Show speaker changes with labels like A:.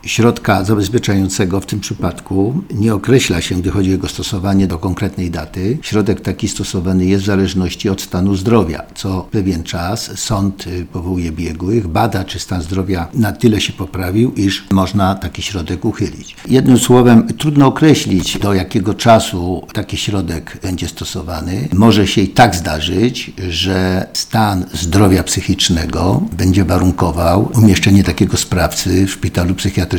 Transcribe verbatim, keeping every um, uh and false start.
A: Środka zabezpieczającego w tym przypadku nie określa się, gdy chodzi o jego stosowanie do konkretnej daty. Środek taki stosowany jest w zależności od stanu zdrowia. Co pewien czas sąd powołuje biegłych, bada, czy stan zdrowia na tyle się poprawił, iż można taki środek uchylić. Jednym słowem, trudno określić, do jakiego czasu taki środek będzie stosowany. Może się i tak zdarzyć, że stan zdrowia psychicznego będzie warunkował umieszczenie takiego sprawcy w szpitalu psychiatrycznym.